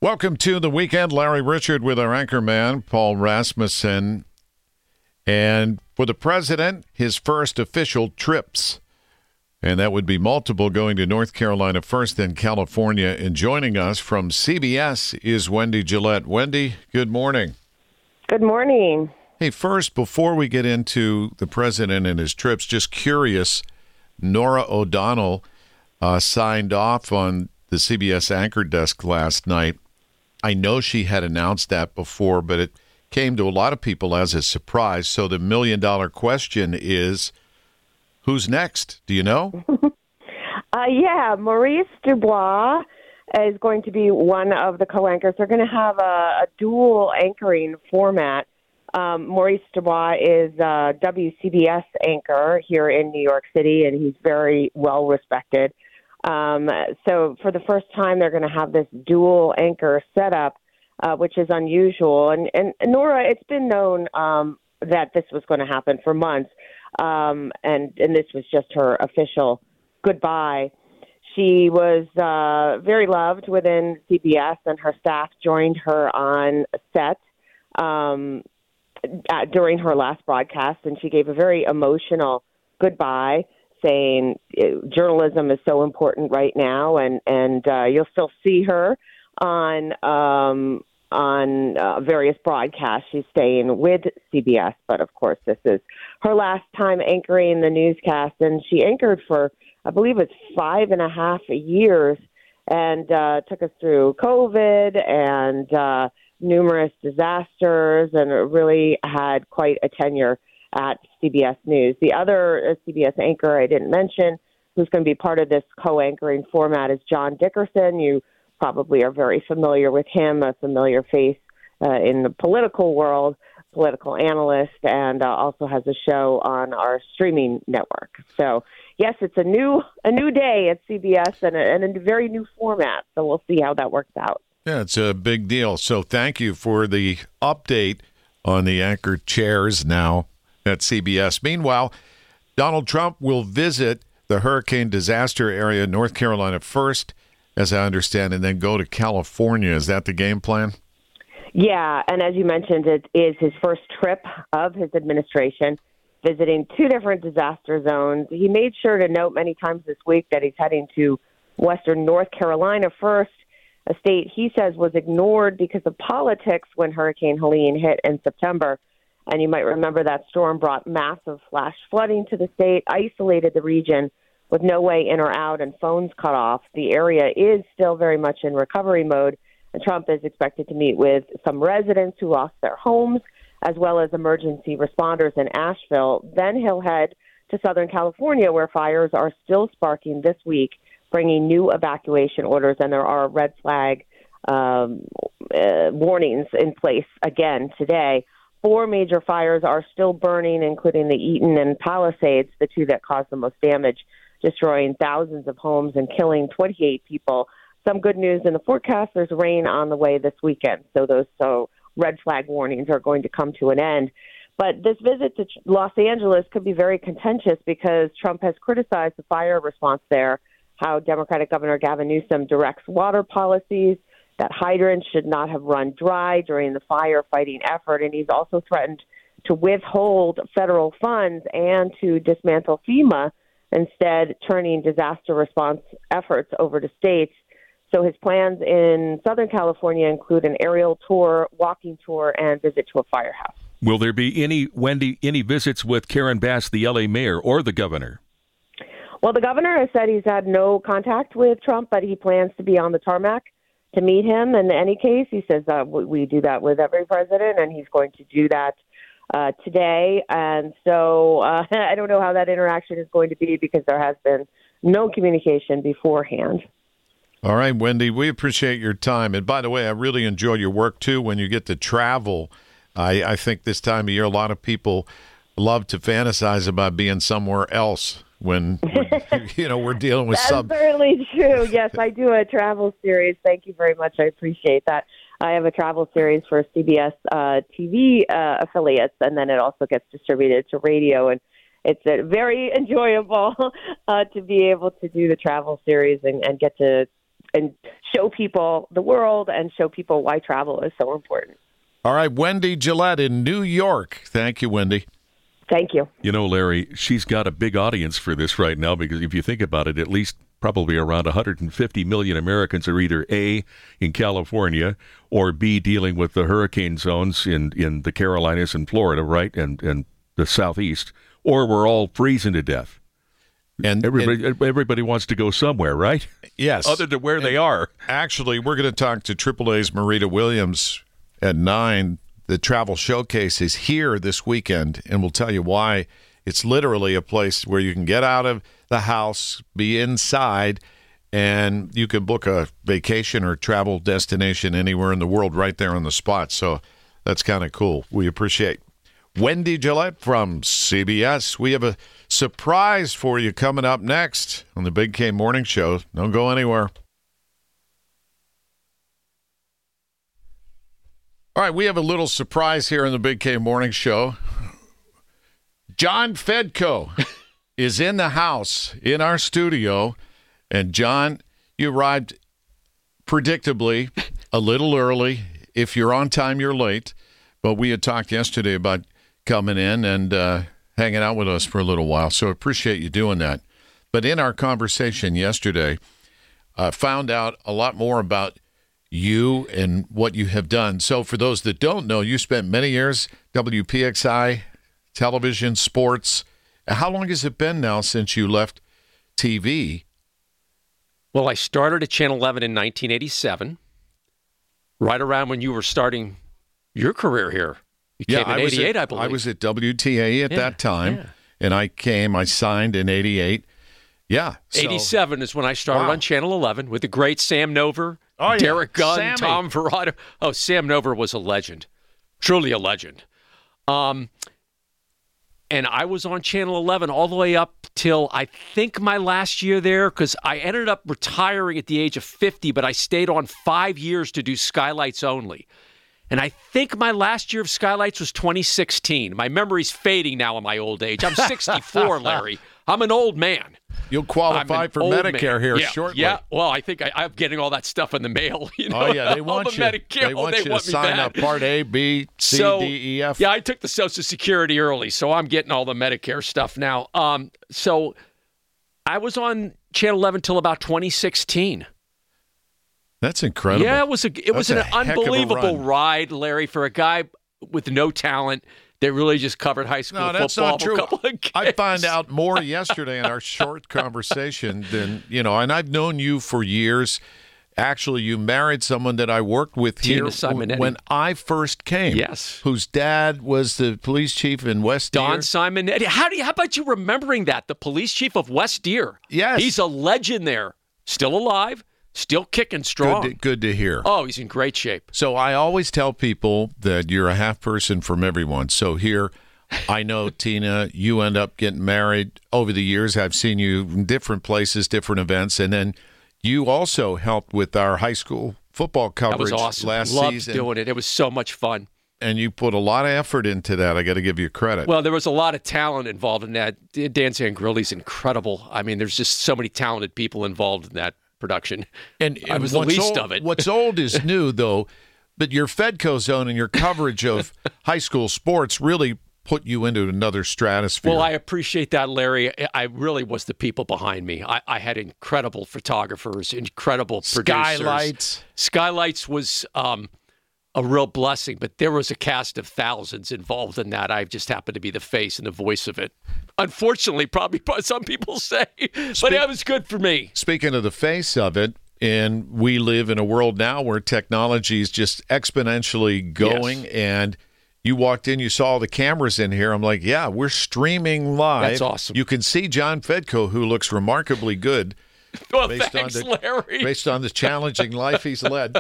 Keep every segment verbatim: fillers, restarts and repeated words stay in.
Welcome to the weekend. Larry Richard with our anchorman, Paul Rasmussen. And for the president, his first official trips. And that would be multiple, going to North Carolina first, then California. And joining us from C B S is Wendy Gillette. Wendy, good morning. Good morning. Hey, first, before we get into the president and his trips, just curious, Norah O'Donnell uh, signed off on the C B S anchor desk last night. I know she had announced that before, but it came to a lot of people as a surprise. So the million-dollar question is, who's next? Do you know? uh, yeah, Maurice Dubois is going to be one of the co-anchors. They're going to have a, a dual anchoring format. Um, Maurice Dubois is a W C B S anchor here in New York City, and he's very well respected. Um, so for the first time, they're going to have this dual anchor setup, uh, which is unusual. And, and, and Norah, it's been known um, that this was going to happen for months, um, and, and this was just her official goodbye. She was uh, very loved within C B S, and her staff joined her on set um, uh, during her last broadcast, and she gave a very emotional goodbye, saying journalism is so important right now, and and uh, you'll still see her on um, on uh, various broadcasts. She's staying with C B S, but of course this is her last time anchoring the newscast, and she anchored for, I believe it's five and a half years, and uh, took us through COVID and uh, numerous disasters, and really had quite a tenure at C B S News. The other uh, C B S anchor I didn't mention, who's going to be part of this co-anchoring format, is John Dickerson. You probably are very familiar with him, a familiar face uh, in the political world, political analyst, and uh, also has a show on our streaming network. So, yes, it's a new a new day at C B S and a, and a very new format. So we'll see how that works out. Yeah, it's a big deal. So thank you for the update on the anchor chairs now at C B S. Meanwhile, Donald Trump will visit the hurricane disaster area, North Carolina first, as I understand, and then go to California. Is that the game plan? Yeah, and as you mentioned, it is his first trip of his administration, visiting two different disaster zones. He made sure to note many times this week that he's heading to western North Carolina first, a state he says was ignored because of politics when Hurricane Helene hit in September. And you might remember that storm brought massive flash flooding to the state, isolated the region with no way in or out and phones cut off. The area is still very much in recovery mode, and Trump is expected to meet with some residents who lost their homes, as well as emergency responders in Asheville. Then he'll head to Southern California, where fires are still sparking this week, bringing new evacuation orders, and there are red flag um, uh, warnings in place again today. Four major fires are still burning, including the Eaton and Palisades, the two that caused the most damage, destroying thousands of homes and killing twenty-eight people. Some good news in the forecast: there's rain on the way this weekend, so those so red flag warnings are going to come to an end. But this visit to Los Angeles could be very contentious because Trump has criticized the fire response there, how Democratic Governor Gavin Newsom directs water policies, that hydrants should not have run dry during the firefighting effort, and he's also threatened to withhold federal funds and to dismantle FEMA, instead turning disaster response efforts over to states. So his plans in Southern California include an aerial tour, walking tour, and visit to a firehouse. Will there be any, Wendy, any visits with Karen Bass, the L A mayor, or the governor? Well, the governor has said he's had no contact with Trump, but he plans to be on the tarmac to meet him. In any case, he says uh, we do that with every president, and he's going to do that uh, today. And so uh, I don't know how that interaction is going to be because there has been no communication beforehand. All right, Wendy, we appreciate your time. And by the way, I really enjoy your work, too, when you get to travel. I, I think this time of year, a lot of people love to fantasize about being somewhere else when, when you know, we're dealing with That's some. That's certainly true. Yes, I do a travel series. Thank you very much. I appreciate that. I have a travel series for C B S uh, T V uh, affiliates, and then it also gets distributed to radio. And it's uh, very enjoyable uh, to be able to do the travel series and, and get to and show people the world and show people why travel is so important. All right, Wendy Gillette in New York. Thank you, Wendy. Thank you. You know, Larry, she's got a big audience for this right now because if you think about it, at least probably around one hundred fifty million Americans are either A, in California, or B, dealing with the hurricane zones in, in the Carolinas and Florida, right, and, and the Southeast, or we're all freezing to death. And everybody, and, everybody wants to go somewhere, right? Yes. Other than where and they are. Actually, we're going to talk to Triple A's Marita Williams at nine. The Travel Showcase is here this weekend, and we'll tell you why. It's literally a place where you can get out of the house, be inside, and you can book a vacation or travel destination anywhere in the world right there on the spot. So that's kind of cool. We appreciate Wendy Gillette from C B S. We have a surprise for you coming up next on the Big K Morning Show. Don't go anywhere. All right, we have a little surprise here in the Big K Morning Show. John Fedko is in the house, in our studio. And, John, you arrived predictably a little early. If you're on time, you're late. But we had talked yesterday about coming in and uh, hanging out with us for a little while. So appreciate you doing that. But in our conversation yesterday, I uh, found out a lot more about you and what you have done. So for those that don't know, you spent many years W P X I, television, sports. How long has it been now since you left T V? Well, I started at Channel eleven in nineteen eighty-seven, right around when you were starting your career here. You yeah, came in I eighty-eight, at, I believe. I was at W T A E at yeah, that time, yeah. and I came, I signed in eighty-eight. Yeah. So. eighty-seven is when I started wow. on Channel eleven with the great Sam Nover, oh, yeah. Derek Gunn, Sammy. Tom Verrado. Oh, Sam Nover was a legend, truly a legend. Um, and I was on Channel eleven all the way up till I think my last year there, because I ended up retiring at the age of fifty, but I stayed on five years to do Skylights only. And I think my last year of Skylights was twenty sixteen. My memory's fading now in my old age. I'm sixty-four, Larry. I'm an old man. You'll qualify for Medicare man. here yeah, shortly. Yeah, well, I think I, I'm getting all that stuff in the mail. You know? Oh, yeah, they want all the you. Medicare, They want they you want to me sign back. up Part A, B, C, so, D, E, F. Yeah, I took the Social Security early, so I'm getting all the Medicare stuff now. Um, so I was on Channel eleven till about twenty sixteen. That's incredible. Yeah, it was a it That's was an a heck of a unbelievable run. ride, Larry, for a guy with no talent that really just covered high school No, that's football. not true. For a couple of I games. found out more yesterday in our short conversation than, you know, and I've known you for years. Actually, you married someone that I worked with Tina here Simonetti. when I first came. Yes. Whose dad was the police chief in West Deer. Don Simonetti. How do you, how about you remembering that? The police chief of West Deer. Yes. He's a legend there. Still alive, still kicking strong. Good to, good to hear. Oh, he's in great shape. So I always tell people that you're a half person from everyone. So here, I know, Tina, you end up getting married over the years. I've seen you in different places, different events. And then you also helped with our high school football coverage That was awesome. last Loved season. doing it. It was so much fun. And you put a lot of effort into that. I got to give you credit. Well, there was a lot of talent involved in that. Dan Zangrilli's incredible. I mean, there's just so many talented people involved in that production. And I was the what's least old, of it. What's old is new, though. But your Fedco zone and your coverage of high school sports really put you into another stratosphere. Well, I appreciate that, Larry. I really was the people behind me. I, I had incredible photographers, incredible producers. Skylights. Skylights was um, a real blessing, but there was a cast of thousands involved in that. I just happened to be the face and the voice of it. Unfortunately, probably some people say, but Speak- that was good for me. Speaking of the face of it, and we live in a world now where technology is just exponentially going, Yes. and you walked in, you saw all the cameras in here. I'm like, yeah, we're streaming live. That's awesome. You can see John Fedko, who looks remarkably good Well, based thanks, on the, Larry. based on the challenging life he's led.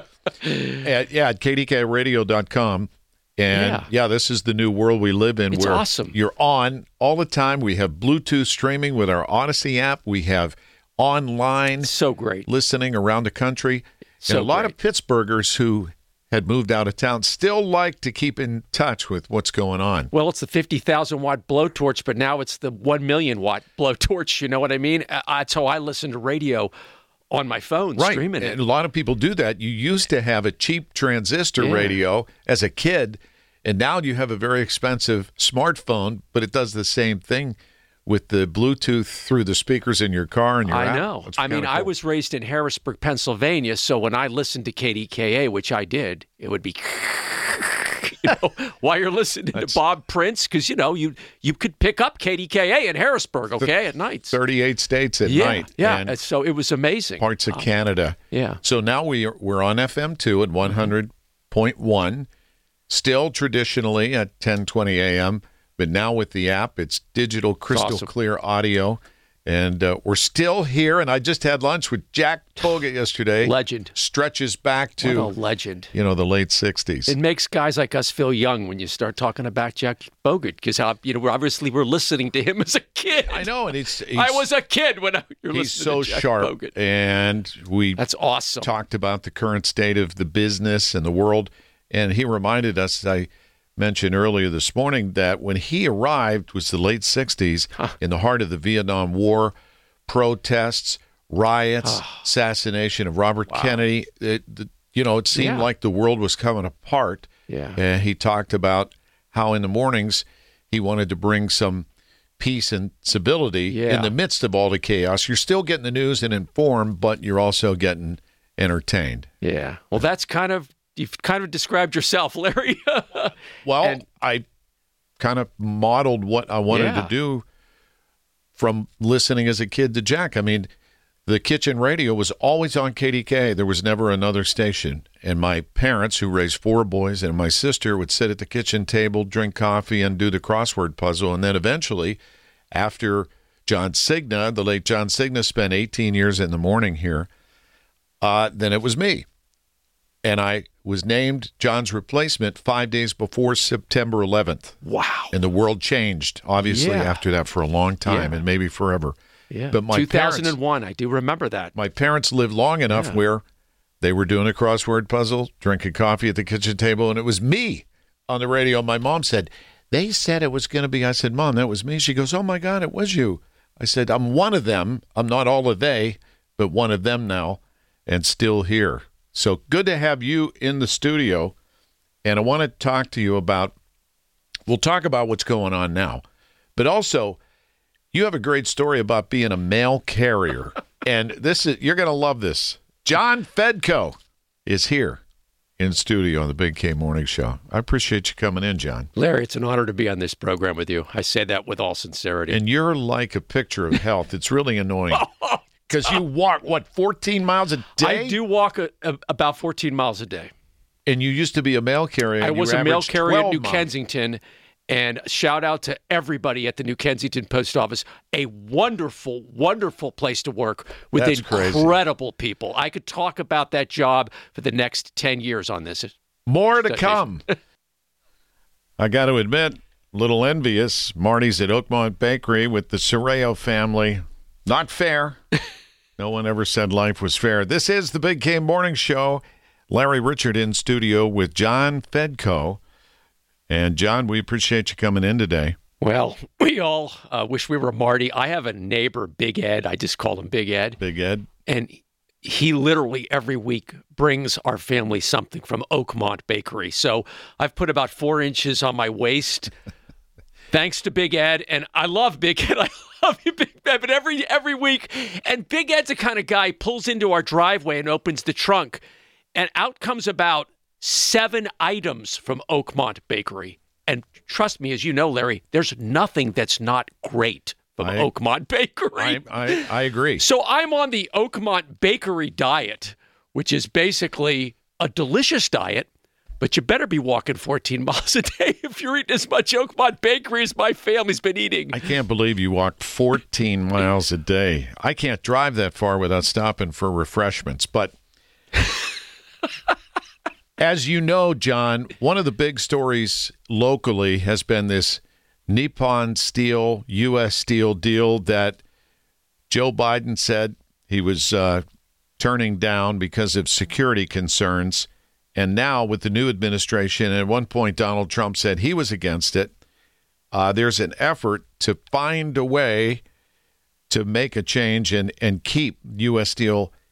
At, yeah, at K D K radio dot com. And, yeah. Yeah. this is the new world we live in It's where awesome. you're on all the time. We have Bluetooth streaming with our Odyssey app. We have online So great. listening around the country. So and a lot great. of Pittsburghers who had moved out of town still like to keep in touch with what's going on. Well, it's the fifty thousand watt blowtorch, but now it's the one million watt blowtorch. You know what I mean? Uh, That's how I listen to radio on my phone right. streaming it. And a lot of people do that. You used to have a cheap transistor Yeah. radio as a kid, and now you have a very expensive smartphone, but it does the same thing with the Bluetooth through the speakers in your car and your I app. know. That's I mean, kinda I cool. was raised in Harrisburg, Pennsylvania, so when I listened to K D K A, which I did, it would be you know, while you're listening That's- to Bob Prince, because you know you you could pick up K D K A in Harrisburg, okay, at nights. thirty-eight states at yeah, night. yeah. and and so it was amazing. parts of Um, Canada. Yeah. So now we are, we're on F M two at one hundred point one, still traditionally at ten twenty a.m., but now with the app, it's digital crystal awesome. clear audio. And uh, we're still here, and I just had lunch with Jack Bogut yesterday. Legend. Stretches back What a to, legend. you know, the late sixties. It makes guys like us feel young when you start talking about Jack Bogut, because you know we're obviously we're listening to him as a kid. I know, and he's, he's I was a kid when I, you're he's listening so to Jack sharp. Bogut. And we That's awesome. talked about the current state of the business and the world. And he reminded us, I mentioned earlier this morning, that when he arrived was the late sixties, in the heart of the Vietnam War, protests, riots, assassination of Robert Kennedy. It, the, you know, it seemed Yeah. like the world was coming apart. Yeah. And he talked about how in the mornings he wanted to bring some peace and stability Yeah. in the midst of all the chaos. You're still getting the news and informed, but you're also getting entertained. Yeah. Well, that's kind of you've kind of described yourself, Larry. Well, And- I kind of modeled what I wanted Yeah. to do from listening as a kid to Jack. I mean, the kitchen radio was always on K D K. There was never another station. And my parents, who raised four boys, and my sister would sit at the kitchen table, drink coffee, and do the crossword puzzle. And then eventually, after John Cigna, the late John Cigna, spent eighteen years in the morning here, uh, then it was me. And I was named John's replacement five days before September eleventh. Wow. And the world changed, obviously, Yeah. after that for a long time Yeah. and maybe forever. Yeah. But my two thousand parents, one, I do remember that. my parents lived long enough Yeah. where they were doing a crossword puzzle, drinking coffee at the kitchen table, and it was me on the radio. My mom said, they said it was going to be. I said, Mom, that was me. She goes, oh, my God, it was you. I said, I'm one of them. I'm not all of they, but one of them now, and still here. So good to have you in the studio. And I want to talk to you about, we'll talk about what's going on now, but also you have a great story about being a mail carrier. And this is, you're going to love this. John Fedko is here in studio on the Big K Morning Show. I appreciate you coming in, John. Larry, it's an honor to be on this program with you. I say that with all sincerity. And you're like a picture of health. It's really annoying. Because you walk, what, fourteen miles a day? I do walk a, a, about fourteen miles a day. And you used to be a mail carrier. I and you was a mail averaged carrier in twelve New miles. Kensington. And shout out to everybody at the New Kensington Post Office. A wonderful, wonderful place to work with That's crazy. incredible people. I could talk about that job for the next ten years on this. More to Station. come. I got to admit, a little envious. Marty's at Oakmont Bakery with the Sorreo family. Not fair. No one ever said life was fair. This is the Big K Morning Show. Larry Richard in studio with John Fedko. And, John, we appreciate you coming in today. Well, we all uh, wish we were Marty. I have a neighbor, Big Ed. I just call him Big Ed. Big Ed. And he literally every week brings our family something from Oakmont Bakery. So I've put about four inches on my waist, thanks to Big Ed. And I love Big Ed. I love you, Big Ed. But every every week, and Big Ed's the kind of guy pulls into our driveway and opens the trunk, and out comes about seven items from Oakmont Bakery. And trust me, as you know, Larry, there's nothing that's not great from I- Oakmont Bakery. I, I, I agree. So I'm on the Oakmont Bakery diet, which is basically a delicious diet, but you better be walking fourteen miles a day if you're eating as much Oakmont Bakery as my family's been eating. I can't believe you walk fourteen miles a day. I can't drive that far without stopping for refreshments. But as you know, John, one of the big stories locally has been this Nippon Steel, U S Steel deal that Joe Biden said he was uh, turning down because of security concerns. And now with the new administration, and at one point Donald Trump said he was against it, uh, there's an effort to find a way to make a change and, and keep U S Steel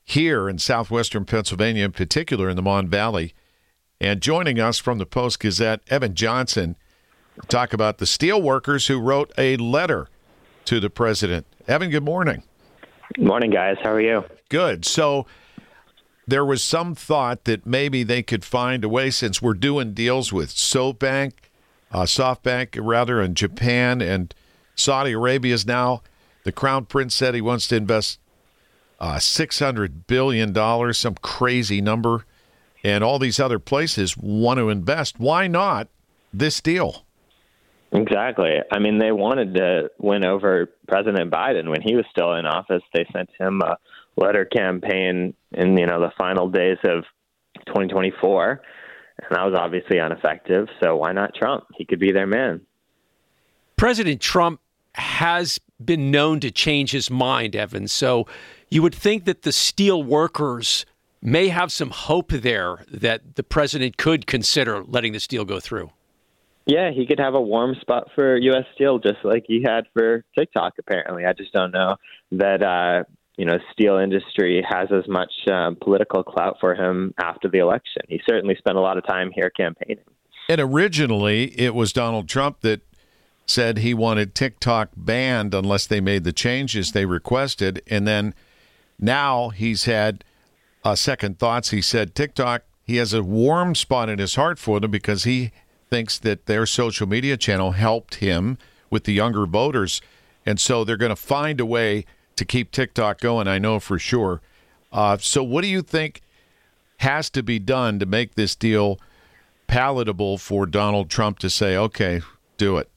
here in southwestern Pennsylvania, in particular in the Mon Valley. And joining us from the Post-Gazette, Evan Johnson, to talk about the steel workers who wrote a letter to the president. Evan, good morning. Good morning, guys. How are you? Good. So there was some thought that maybe they could find a way, since we're doing deals with SoftBank, uh, SoftBank rather, and Japan and Saudi Arabia is now. The Crown Prince said he wants to invest uh, six hundred billion dollars, some crazy number, and all these other places want to invest. Why not this deal? Exactly. I mean, they wanted to win over President Biden when he was still in office. They sent him a letter campaign in, you know, the final days of twenty twenty-four, and that was obviously ineffective. So why not Trump? He could be their man. President Trump has been known to change his mind, Evan. So you would think that the steel workers may have some hope there that the president could consider letting this deal go through. Yeah, he could have a warm spot for U S Steel, just like he had for TikTok, apparently. I just don't know that, uh, you know, steel industry has as much um, political clout for him after the election. He certainly spent a lot of time here campaigning. And originally, it was Donald Trump that said he wanted TikTok banned unless they made the changes they requested. And then now he's had uh, second thoughts. He said TikTok, he has a warm spot in his heart for them because he thinks that their social media channel helped him with the younger voters. And so they're going to find a way to keep TikTok going, I know for sure. Uh, so what do you think has to be done to make this deal palatable for Donald Trump to say, okay, do it?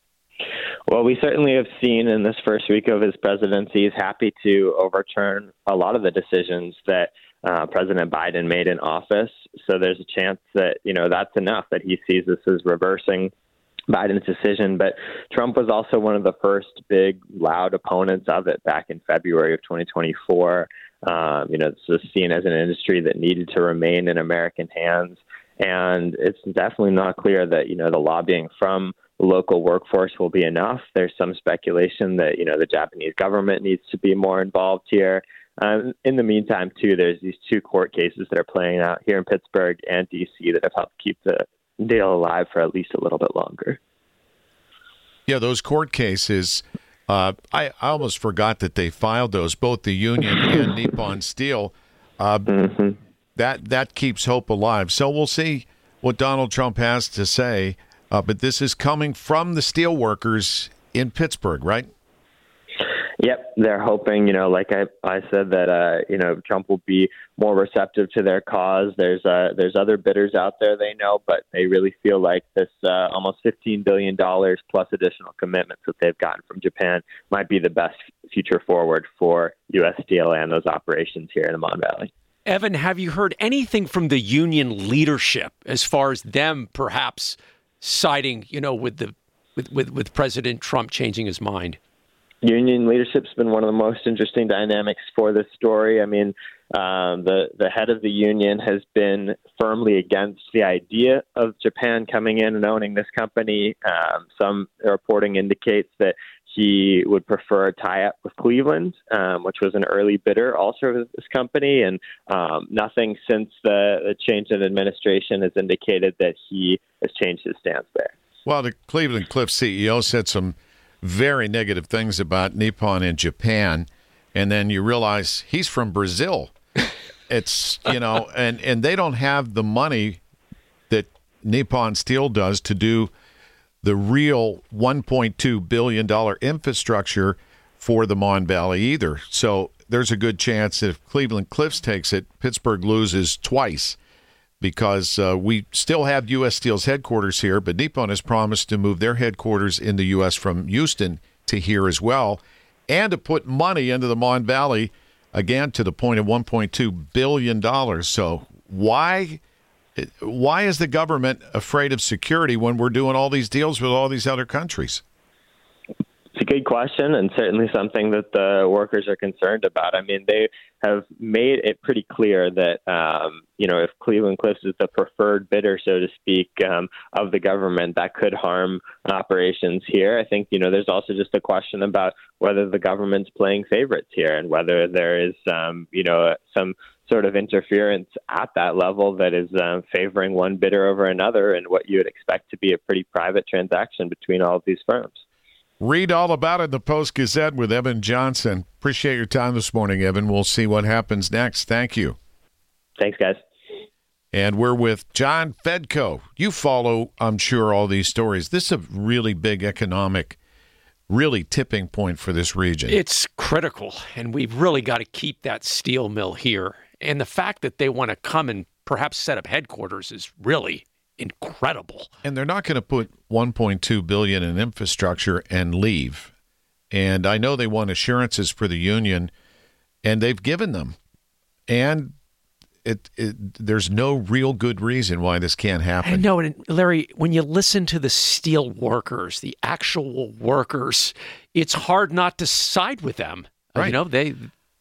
Well, we certainly have seen in this first week of his presidency, he's happy to overturn a lot of the decisions that uh, President Biden made in office. So there's a chance that, you know, that's enough, that he sees this as reversing Biden's decision. But Trump was also one of the first big, loud opponents of it back in February of twenty twenty-four. Um, you know, this was seen as an industry that needed to remain in American hands. And it's definitely not clear that, you know, the lobbying from the local workforce will be enough. There's some speculation that, you know, the Japanese government needs to be more involved here. Um, in the meantime, too, there's these two court cases that are playing out here in Pittsburgh and D C that have helped keep the deal alive for at least a little bit longer. Yeah, those court cases, uh, I, I almost forgot that they filed those, both the union and Nippon Steel. Uh, mm-hmm. That that keeps hope alive. So we'll see what Donald Trump has to say. Uh, but this is coming from the steel workers in Pittsburgh, right? Yep, they're hoping, you know, like I, I said, that, uh, you know, Trump will be more receptive to their cause. There's uh, there's other bidders out there they know, but they really feel like this uh, almost fifteen billion dollars plus additional commitments that they've gotten from Japan might be the best future forward for U S Steel and those operations here in the Mon Valley. Evan, have you heard anything from the union leadership as far as them perhaps siding, you know, with the with, with, with President Trump changing his mind? Union leadership's been one of the most interesting dynamics for this story. I mean, um, the the head of the union has been firmly against the idea of Japan coming in and owning this company. Um, some reporting indicates that he would prefer a tie-up with Cleveland, um, which was an early bidder also of this company. And um, nothing since the, the change in administration has indicated that he has changed his stance there. Well, the Cleveland Cliffs C E O said some very negative things about Nippon in Japan, and then you realize he's from Brazil. It's, you know, and, and they don't have the money that Nippon Steel does to do the real one point two billion dollars infrastructure for the Mon Valley either. So there's a good chance that if Cleveland Cliffs takes it, Pittsburgh loses twice, because uh, we still have U S Steel's headquarters here, but Nippon has promised to move their headquarters in the U S from Houston to here as well, and to put money into the Mon Valley, again, to the point of one point two billion dollars. So why why is the government afraid of security when we're doing all these deals with all these other countries? It's a good question, and certainly something that the workers are concerned about. I mean, they have made it pretty clear that, um, you know, if Cleveland Cliffs is the preferred bidder, so to speak, um, of the government, that could harm operations here. I think, you know, there's also just a question about whether the government's playing favorites here and whether there is, um, you know, some sort of interference at that level that is um, favoring one bidder over another and what you would expect to be a pretty private transaction between all of these firms. Read all about it in the Post-Gazette with Evan Johnson. Appreciate your time this morning, Evan. We'll see what happens next. Thank you. Thanks, guys. And we're with John Fedko. You follow, I'm sure, all these stories. This is a really big economic, really tipping point for this region. It's critical, and we've really got to keep that steel mill here. And the fact that they want to come and perhaps set up headquarters is really incredible. And they're not going to put one point two billion dollars in infrastructure and leave. And I know they want assurances for the union, and they've given them. And it, it there's no real good reason why this can't happen. I know, and Larry, when you listen to the steel workers, the actual workers, it's hard not to side with them. Right. You know, they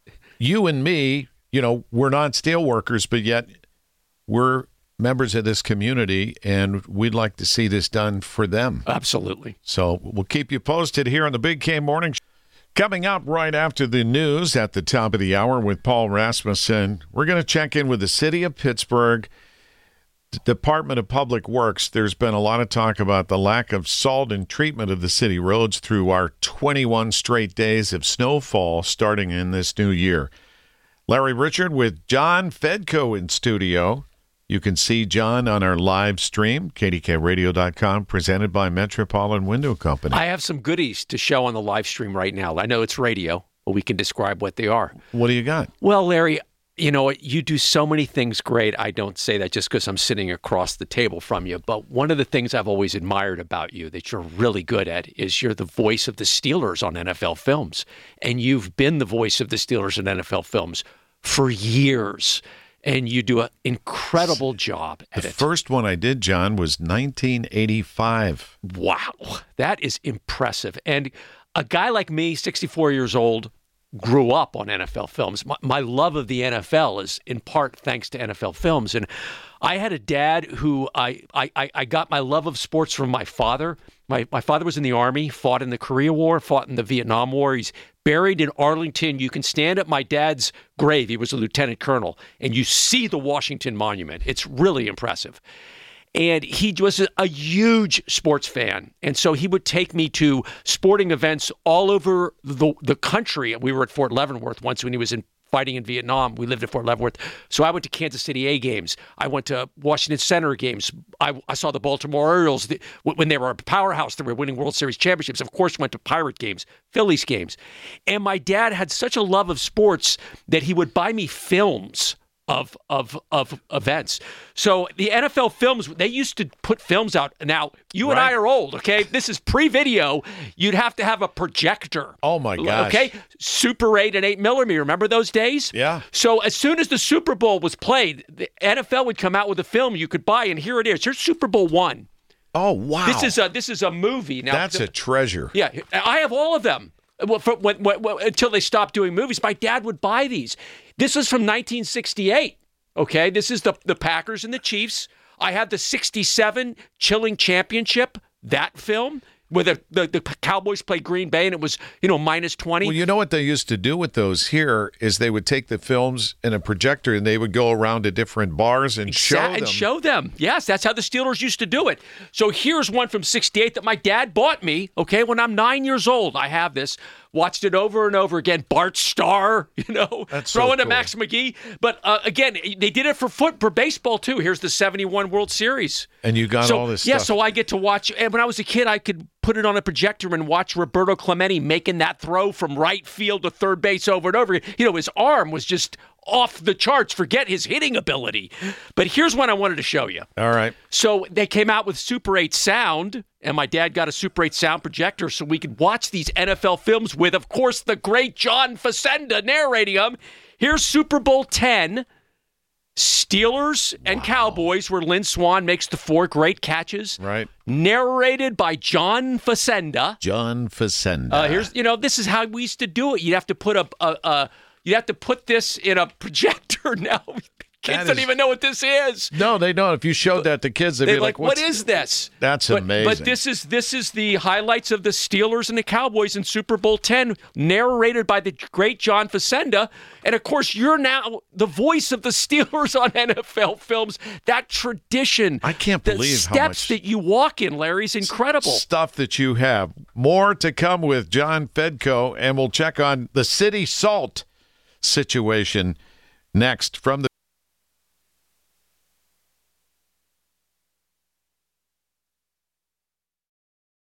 You and me, you know, we're not steel workers, but yet we're members of this community, and we'd like to see this done for them. Absolutely. So we'll keep you posted here on the Big K Morning Show. Coming up right after the news at the top of the hour with Paul Rasmussen, we're going to check in with the city of Pittsburgh, Department of Public Works. There's been a lot of talk about the lack of salt and treatment of the city roads through our twenty-one straight days of snowfall starting in this new year. Larry Richard with John Fedko in studio. You can see John on our live stream, K D K radio dot com, presented by Metropolitan Window Company. I have some goodies to show on the live stream right now. I know it's radio, but we can describe what they are. What do you got? Well, Larry, you know, you do so many things great. I don't say that just because I'm sitting across the table from you. But one of the things I've always admired about you that you're really good at is you're the voice of the Steelers on N F L Films. And you've been the voice of the Steelers on N F L Films for years. And you do an incredible job at the it. The first one I did, John, was nineteen eighty-five. Wow. That is impressive. And a guy like me, sixty-four years old, grew up on N F L Films. My, my love of the N F L is in part thanks to N F L Films. And I had a dad who I, I, I got my love of sports from my father. My, my father was in the Army, fought in the Korea War, fought in the Vietnam War. He's buried in Arlington. You can stand at my dad's grave. He was a lieutenant colonel, and you see the Washington Monument. It's really impressive. And he was a huge sports fan. And so he would take me to sporting events all over the, the country. We were at Fort Leavenworth once when he was in fighting in Vietnam. We lived at Fort Leavenworth. So I went to Kansas City A games. I went to Washington Center games. I, I saw the Baltimore Orioles the, when they were a powerhouse. They were winning World Series championships. Of course, went to Pirate games, Phillies games. And my dad had such a love of sports that he would buy me films of of of events. So the N F L Films, they used to put films out. Now, you and Right. I are old, okay? This is pre-video. You'd have to have a projector. Oh, my gosh. Okay? Super eight and eight millimeter. Remember those days? Yeah. So as soon as the Super Bowl was played, the N F L would come out with a film you could buy, and here it is. Here's Super Bowl one. Oh, wow. This is a this is a movie. Now That's a treasure. yeah, I have all of them. Well, for, when, when, when, until they stopped doing movies, my dad would buy these. This was from nineteen sixty-eight. Okay, this is the the Packers and the Chiefs. I have the sixty-seven Chilling Championship, that film, where the, the, the Cowboys played Green Bay and it was, you know, minus twenty. Well, you know what they used to do with those here is they would take the films in a projector and they would go around to different bars and show Exact- them. And show them. Yes, that's how the Steelers used to do it. So here's one from sixty-eight that my dad bought me, okay, when I'm nine years old. I have this. Watched it over and over again. Bart Starr, you know, That's so throwing to cool. Max McGee. But uh, again, they did it for foot for baseball too. Here's the seventy-one World Series. And you got so, all this yeah, stuff. so I get to watch. And when I was a kid, I could put it on a projector and watch Roberto Clemente making that throw from right field to third base over and over again. You know, his arm was just off the charts. Forget his hitting ability. But here's one I wanted to show you. All right. So they came out with Super eight sound, and my dad got a Super eight sound projector so we could watch these N F L films with, of course, the great John Facenda narrating them. Here's Super Bowl ten, Steelers and Cowboys, where Lynn Swann makes the four great catches. Right. Narrated by John Facenda. John Facenda. Uh, here's, you know, this is how we used to do it. You'd have to put a, a, a you'd have to put this in a projector now. Kids That don't is- even know what this is. No, they don't. If you showed that to kids, they'd They're be like, like, What's what is this? That's but, amazing. But this is this is the highlights of the Steelers and the Cowboys in Super Bowl ten, narrated by the great John Facenda. And of course, you're now the voice of the Steelers on N F L Films. That tradition, I can't the believe how steps much that you walk in, Larry, is incredible. stuff that you have. More to come with John Fedko, and we'll check on the City Salt situation next from the